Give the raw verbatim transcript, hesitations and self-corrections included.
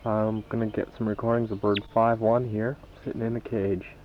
I'm gonna get some recordings of bird five one here, sitting in a cage.